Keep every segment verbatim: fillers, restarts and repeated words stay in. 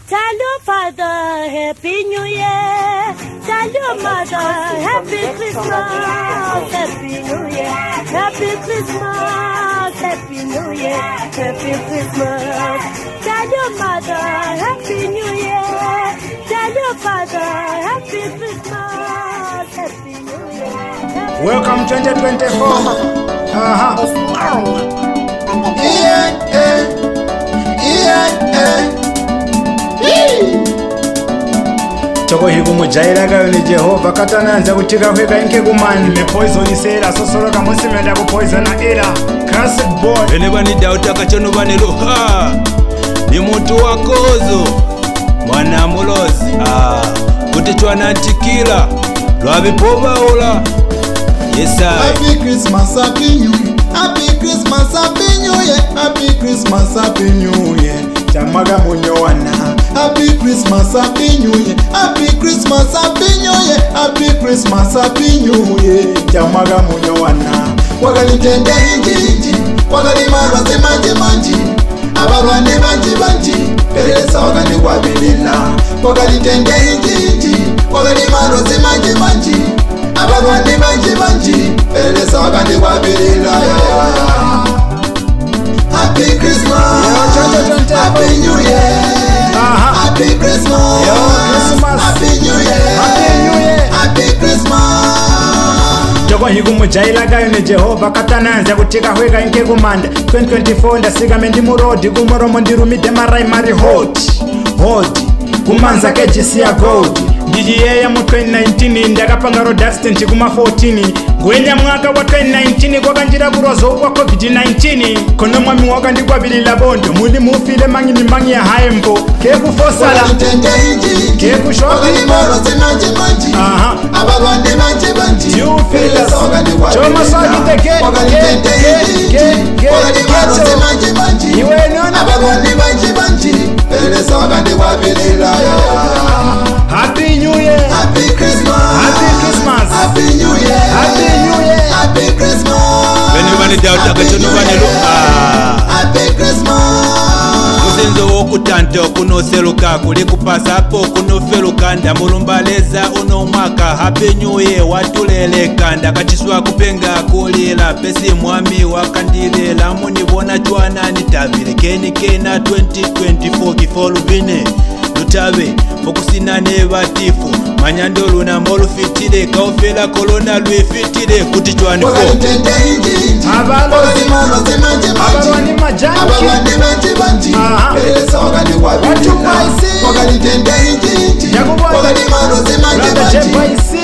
Tell your father Happy New Year. Tell your mother Happy Christmas. Happy New Year. Happy Christmas. Happy New Year. Happy Christmas. Tell your mother Happy New Year. Tell your father Happy Christmas. Happy New Year. Happy Welcome twenty twenty-four. Uh-huh. Yeah, yeah. Yeah, yeah. Choko hiku mujaira kayo ni Jehova katananza kutika kweka inke kumani me poison isera sosoroka musimenda ku poison era classic boy ene bani dauta kachono bani roha ni muntu wakozo mwana mulozi ah kuti chwana tikila lwabipoba ola yesa. Happy Christmas, Happy New Year. Happy Christmas, Happy New Year. Happy Christmas, Happy New Year. chamaga munyowana. Happy Christmas, Happy New Year. Happy Christmas, Happy New Year. Happy Christmas, Happy New Year. chamaga munyowana. Wakalintende inji inji, wakalimarwa semanji manji, abarwane banji banji, perelesa wakandi wabilila. Wakalintende inji inji, wakalimarwa semanji manji, abarwane banji banji, perelesa wakandi wabilila. Happy Christmas, Happy New Year. Uh-huh. Happy Christmas, Yo, Christmas. Happy New Year. Happy New Year. Happy Christmas. Choko hiku mujaira kayo ni Jehova katananza kutika kweka inke kumanda twenty twenty-four ndasigame ndi murodi kumoromo ndirumide marai mari hot hot kumanza kejisi ya gold ndijiyeya mu twenty nineteen ndakapanga road accident kuma fourteen gwenya mwaka wa twenty nineteen kwakanjira kurozo kwa covid nineteen kono mwami wakandikwabilila bondo muli mufile mangini mangi ya haembo kekufosala kekushoki aha you feel us choma sagite ke ke ke ke ke iwe nona Happy New Year. Happy Christmas. Happy Christmas. Happy New Year. Happy New Year. Happy Christmas. Bene bani dauta kachono bani roha Happy Christmas. kusenzo wokutanta okunoseluka kuli kupasa apo kunofeluka ndamulumbaleza uno mwaka Happy New Year watuleleka ndakachiswa kupenga kulila pesi mwami wakandilela munibona chwana nitabile keni kena twenty twenty-four kifolubine lutabe fokusinane batifu manyando luna molufitile kaufela kolona lwifitile kuti chwani fo Abalozi abalwani majanki aha watu paisi yakubona brother J paisi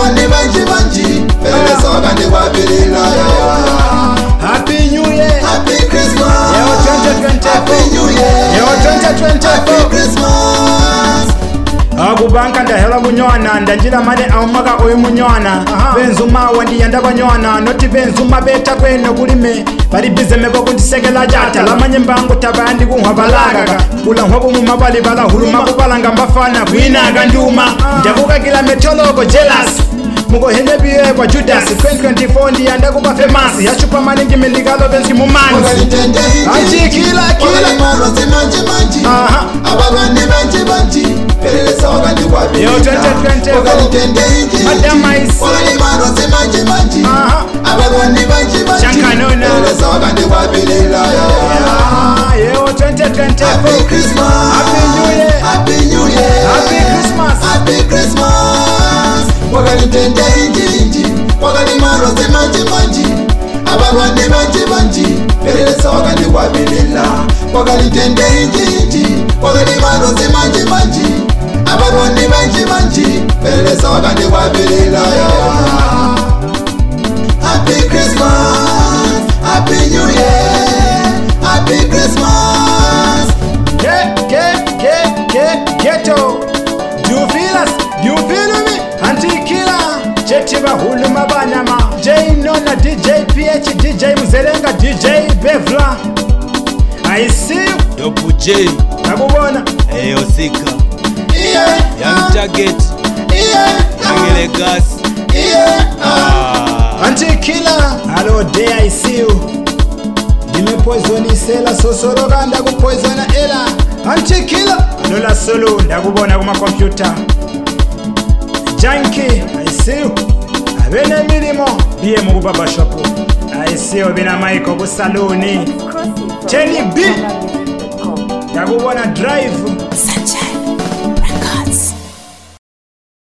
Happy New Year. Happy Christmas. Yo twenty twenty-four. Happy New Year. Yo twenty Happy twenty-four. Christmas. Akubanka ndahela kunywana ndanjira mane awumaka oyo munywana benzuma wandiyanda banywana noti benzuma beta kweno kulime bali bizeme bokundisekela jata lamanye mbango tabandi kunhwabalaga kula nhwabu mu mabali bala huluma kubalanga mbafana kwinaga nduma ndakuka kila metoloko jealous mugo hende biye kwa Judas twenty twenty-four ndiyanda kuba famous yachupa maningi meligalo benzi mumanzi anji kila kila aha Yo twenty twenty-four. Madam Maisi. Aha. Chankanona. Yeah, yo twenty twenty-four. Happy Christmas. Happy New Year. Happy New Year. Happy Christmas. Happy Christmas. Wakalitende inji inji, wakalimarwa semanji manji, abarwande banji banji, perelesa wakandi wabilila. Wakalitende inji inji, wakalimarwa semanji manji, abarwande banji banji, perelesa wakandi wabilila. Happy Christmas. Happy New Year. Happy Christmas. Get, get, get, get, ghetto. Do you feel us? You feel me? Antikila. Chetiba huluma banyama. J Nona, D J P H, D J Mzelenga, D J Bevla. I see you. Dopu J Nakubona. eyo sika Yeah. Young Target Yeah. Angele Gas Yeah. ah. Antikila. Hello there, I see you. Nime poison isela sosoro ganda ku poison ela. Antikila. Lola Zulu ndakubona kuma computer. Junkie, I see you. Abene milimo biye mu baba shop. I see you bina Michael ku saloni. Jenny B. Ndakubona drive.